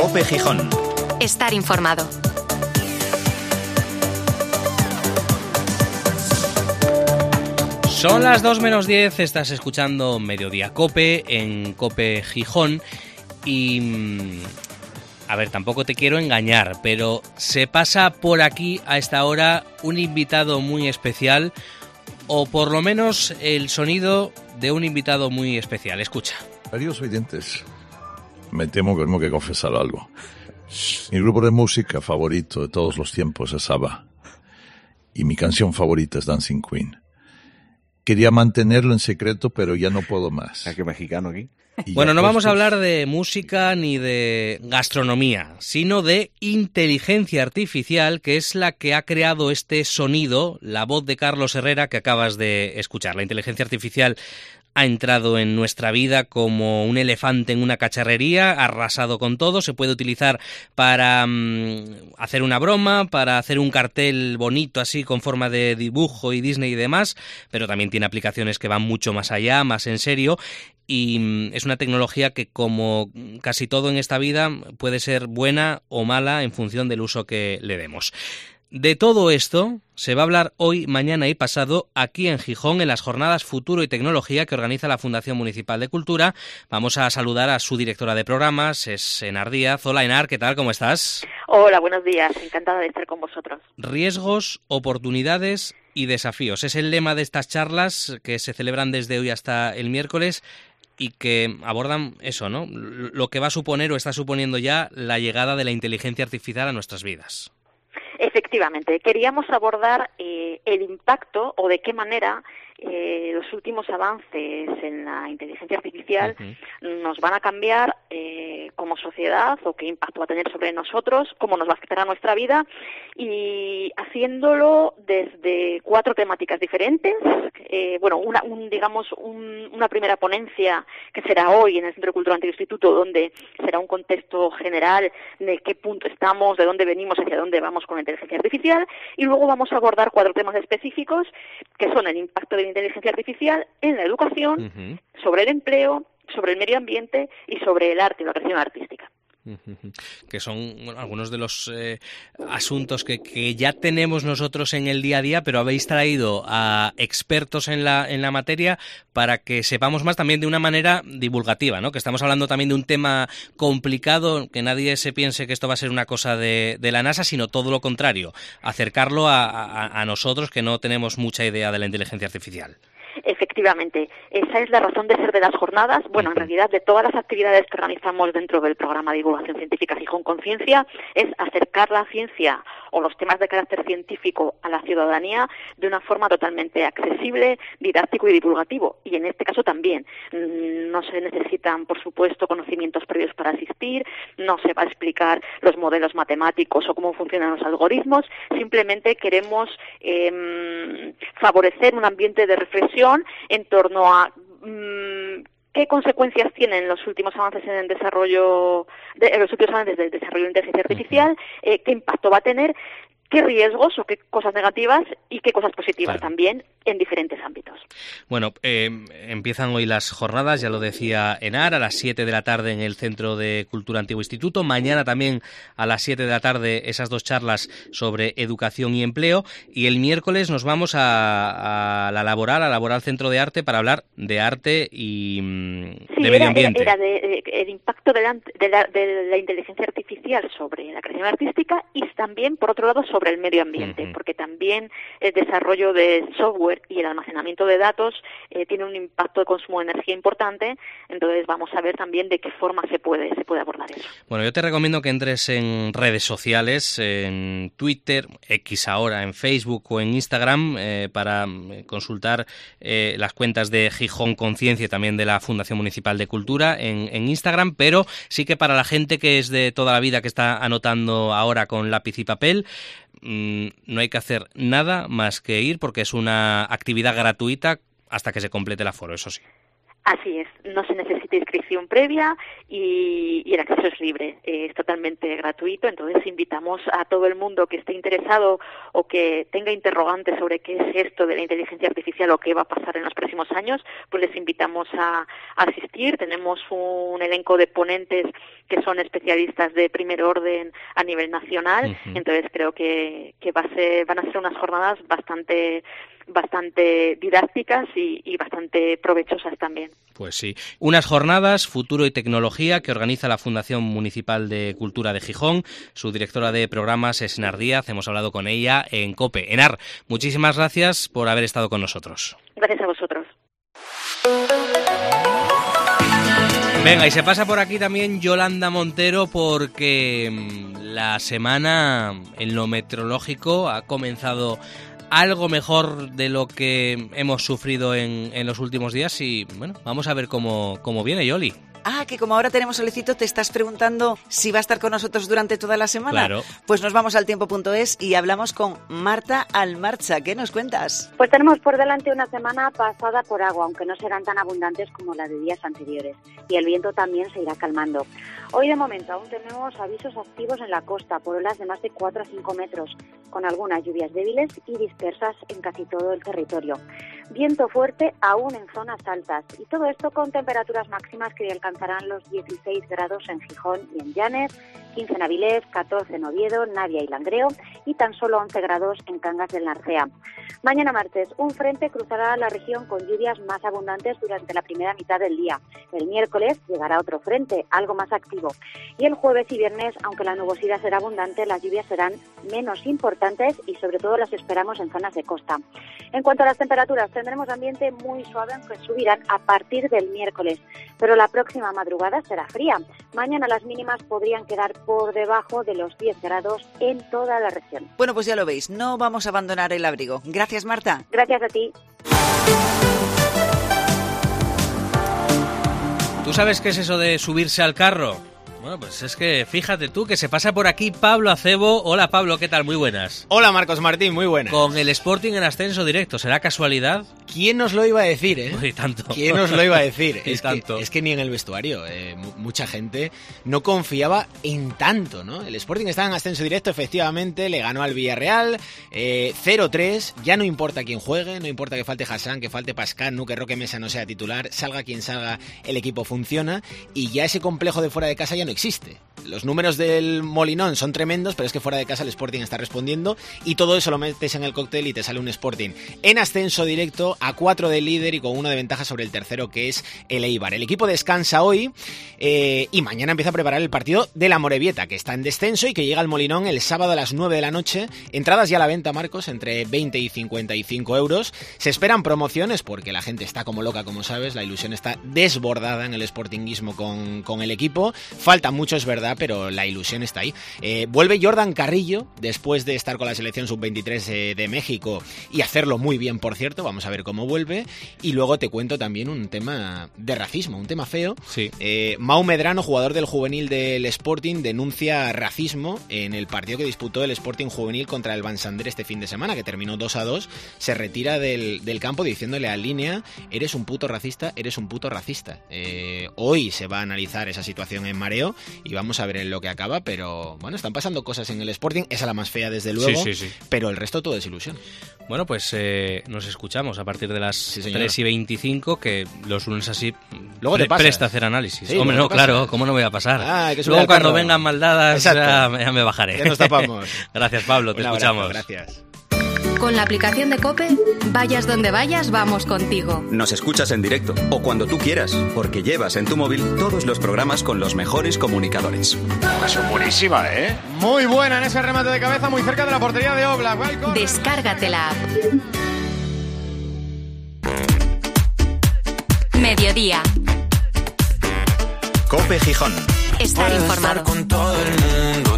COPE Gijón. Estar informado. Son las 2 menos 10, estás escuchando Mediodía COPE en COPE Gijón y... A ver, tampoco te quiero engañar, pero se pasa por aquí a esta hora un invitado muy especial, o por lo menos el sonido de un invitado muy especial. Escucha. Queridos oyentes, me temo que tengo que confesar algo. Mi grupo de música favorito de todos los tiempos es ABBA, y mi canción favorita es Dancing Queen. Quería mantenerlo en secreto, pero ya no puedo más. ¿Qué mexicano aquí? Bueno, no vamos a hablar de música ni de gastronomía, sino de inteligencia artificial, que es la que ha creado este sonido, la voz de Carlos Herrera que acabas de escuchar. La inteligencia artificial ha entrado en nuestra vida como un elefante en una cacharrería, ha arrasado con todo, se puede utilizar para hacer una broma, para hacer un cartel bonito así con forma de dibujo y Disney y demás, pero también tiene aplicaciones que van mucho más allá, más en serio, y es una tecnología que, como casi todo en esta vida, puede ser buena o mala en función del uso que le demos. De todo esto se va a hablar hoy, mañana y pasado aquí en Gijón, en las jornadas Futuro y Tecnología que organiza la Fundación Municipal de Cultura. Vamos a saludar a su directora de programas, es Enar Díaz. Hola Enar, ¿qué tal? ¿Cómo estás? Hola, buenos días. Encantada de estar con vosotros. Riesgos, oportunidades y desafíos. Es el lema de estas charlas que se celebran desde hoy hasta el miércoles y que abordan eso, ¿no? Lo que va a suponer o está suponiendo ya la llegada de la inteligencia artificial a nuestras vidas. Efectivamente, queríamos abordar el impacto o de qué manera los últimos avances en la inteligencia artificial nos van a cambiar como sociedad, o qué impacto va a tener sobre nosotros, cómo nos va a afectar a nuestra vida, y haciéndolo desde 4 temáticas diferentes. Una primera ponencia que será hoy en el Centro de Cultura Antiinstituto, donde será un contexto general de qué punto estamos, de dónde venimos, hacia dónde vamos con la inteligencia artificial, y luego vamos a abordar 4 temas específicos que son el impacto de la inteligencia artificial en la educación, sobre el empleo, sobre el medio ambiente y sobre el arte y la creación artística. Que son algunos de los asuntos que ya tenemos nosotros en el día a día, pero habéis traído a expertos en la materia para que sepamos más también de una manera divulgativa, ¿no? Que estamos hablando también de un tema complicado, que nadie se piense que esto va a ser una cosa de la NASA, sino todo lo contrario, acercarlo a nosotros que no tenemos mucha idea de la inteligencia artificial. Efectivamente, esa es la razón de ser de las jornadas. Bueno, en realidad de todas las actividades que organizamos dentro del programa de divulgación científica Gijón Conciencia, es acercar la ciencia o los temas de carácter científico a la ciudadanía de una forma totalmente accesible, didáctico y divulgativo. Y en este caso también no se necesitan, por supuesto, conocimientos previos para asistir, no se va a explicar los modelos matemáticos o cómo funcionan los algoritmos, simplemente queremos favorecer un ambiente de reflexión en torno a qué consecuencias tienen los últimos avances en el desarrollo del desarrollo de inteligencia artificial, qué impacto va a tener, qué riesgos o qué cosas negativas y qué cosas positivas también en diferentes ámbitos. Bueno, empiezan hoy las jornadas, ya lo decía Enar, a las 7 de la tarde en el Centro de Cultura Antiguo Instituto. Mañana también a las 7 de la tarde esas 2 charlas sobre educación y empleo. Y el miércoles nos vamos a la Laboral Centro de Arte para hablar de arte y de medio ambiente. Era el impacto de la inteligencia artificial sobre la creación artística y también, por otro lado, sobre el medio ambiente, porque también el desarrollo de software y el almacenamiento de datos tiene un impacto de consumo de energía importante. Entonces vamos a ver también de qué forma se puede abordar eso. Bueno, yo te recomiendo que entres en redes sociales, en Twitter, X ahora, en Facebook o en Instagram, para consultar las cuentas de Gijón Conciencia y también de la Fundación Municipal de Cultura en Instagram, pero sí que para la gente que es de toda la vida, que está anotando ahora con lápiz y papel, no hay que hacer nada más que ir, porque es una actividad gratuita hasta que se complete el aforo, eso sí. Así es, no se necesita inscripción previa y el acceso es libre, es totalmente gratuito. Entonces invitamos a todo el mundo que esté interesado o que tenga interrogantes sobre qué es esto de la inteligencia artificial o qué va a pasar en los próximos años, pues les invitamos a asistir. Tenemos un elenco de ponentes que son especialistas de primer orden a nivel nacional. Entonces creo que van a ser unas jornadas bastante didácticas y bastante provechosas también. Pues sí. Unas jornadas, Futuro y Tecnología, que organiza la Fundación Municipal de Cultura de Gijón. Su directora de programas es Enar Díaz. Hemos hablado con ella en COPE. Enar, muchísimas gracias por haber estado con nosotros. Gracias a vosotros. Venga, y se pasa por aquí también Yolanda Montero, porque la semana en lo meteorológico ha comenzado algo mejor de lo que hemos sufrido en los últimos días y, bueno, vamos a ver cómo viene, Yoli. Ah, que como ahora tenemos solecito, te estás preguntando si va a estar con nosotros durante toda la semana. Claro. Pues nos vamos al tiempo.es y hablamos con Marta Almarcha. ¿Qué nos cuentas? Pues tenemos por delante una semana pasada por agua, aunque no serán tan abundantes como la de días anteriores. Y el viento también se irá calmando. Hoy de momento aún tenemos avisos activos en la costa por olas de más de 4 a 5 metros, con algunas lluvias débiles y dispersas en casi todo el territorio. Viento fuerte aún en zonas altas y todo esto con temperaturas máximas que alcanzarán los 16 grados en Gijón y en Llanes, 15 en Avilés, 14 en Oviedo, Navia y Langreo y tan solo 11 grados en Cangas del Narcea. Mañana martes, un frente cruzará la región con lluvias más abundantes durante la primera mitad del día. El miércoles llegará otro frente, algo más activo. Y el jueves y viernes, aunque la nubosidad será abundante, las lluvias serán menos importantes y sobre todo las esperamos en zonas de costa. En cuanto a las temperaturas, tendremos ambiente muy suave, aunque subirán a partir del miércoles. Pero la próxima madrugada será fría. Mañana las mínimas podrían quedar por debajo de los 10 grados en toda la región. Bueno, pues ya lo veis, no vamos a abandonar el abrigo. Gracias, Marta. Gracias a ti. ¿Tú sabes qué es eso de subirse al carro? Bueno, pues es que fíjate tú que se pasa por aquí Pablo Acebo. Hola Pablo, ¿qué tal? Muy buenas. Hola Marcos Martín, muy buenas. Con el Sporting en ascenso directo, ¿será casualidad? ¿Quién nos lo iba a decir, eh? Uy, tanto. ¿Quién nos lo iba a decir? Es que ni en el vestuario mucha gente no confiaba en tanto, ¿no? El Sporting está en ascenso directo, efectivamente, le ganó al Villarreal, 0-3, ya no importa quién juegue, no importa que falte Hassan, que falte Pascal, que Roque Mesa no sea titular, salga quien salga, el equipo funciona y ya ese complejo de fuera de casa ya no existe. Los números del Molinón son tremendos, pero es que fuera de casa el Sporting está respondiendo y todo eso lo metes en el cóctel y te sale un Sporting en ascenso directo, a 4 del líder y con 1 de ventaja sobre el tercero, que es el Eibar. El equipo descansa hoy y mañana empieza a preparar el partido de la Amorebieta, que está en descenso y que llega al Molinón el sábado a las 9 de la noche. Entradas ya a la venta, Marcos, entre 20 y 55 euros. Se esperan promociones porque la gente está como loca, como sabes. La ilusión está desbordada en el sportinguismo con el equipo. Falta mucho, es verdad, pero la ilusión está ahí. Vuelve Jordan Carrillo, después de estar con la selección sub-23 de México y hacerlo muy bien, por cierto. Vamos a ver cómo vuelve. Y luego te cuento también un tema de racismo, un tema feo. Sí. Mau Medrano, jugador del juvenil del Sporting, denuncia racismo en el partido que disputó el Sporting juvenil contra el Santander este fin de semana, que terminó 2-2. Se retira del campo diciéndole a Línea: eres un puto racista, eres un puto racista. Hoy se va a analizar esa situación en Mareo y vamos a ver en lo que acaba, pero bueno, están pasando cosas en el Sporting, esa es la más fea desde luego, sí. Pero el resto todo es ilusión. Bueno, pues nos escuchamos a partir de las 3:25, que los lunes así luego te presta hacer análisis. Sí, hombre, no, claro, ¿cómo no voy a pasar? Luego cuando vengan maldadas ya me bajaré. Ya nos tapamos. Gracias, Pablo, te escuchamos. Gracias. Con la aplicación de COPE, vayas donde vayas, vamos contigo. Nos escuchas en directo o cuando tú quieras, porque llevas en tu móvil todos los programas con los mejores comunicadores. Son buenísima, ¿eh? Muy buena en ese remate de cabeza muy cerca de la portería de Oblak. Descárgate la app. Mediodía. COPE Gijón. Estar informado. Con todo el mundo,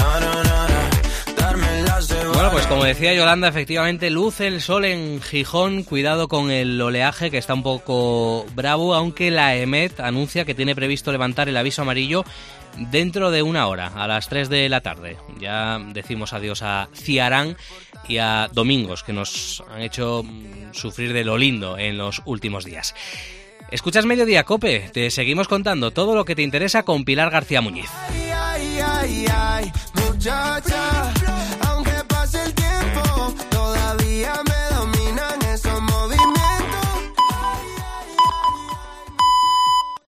Bueno, pues como decía Yolanda, efectivamente luce el sol en Gijón. Cuidado con el oleaje, que está un poco bravo, aunque la EMET anuncia que tiene previsto levantar el aviso amarillo dentro de 1 hora, a las 3 de la tarde. Ya decimos adiós a Ciarán y a Domingos, que nos han hecho sufrir de lo lindo en los últimos días. Escuchas Mediodía COPE, te seguimos contando todo lo que te interesa con Pilar García Muñiz. Muchacha.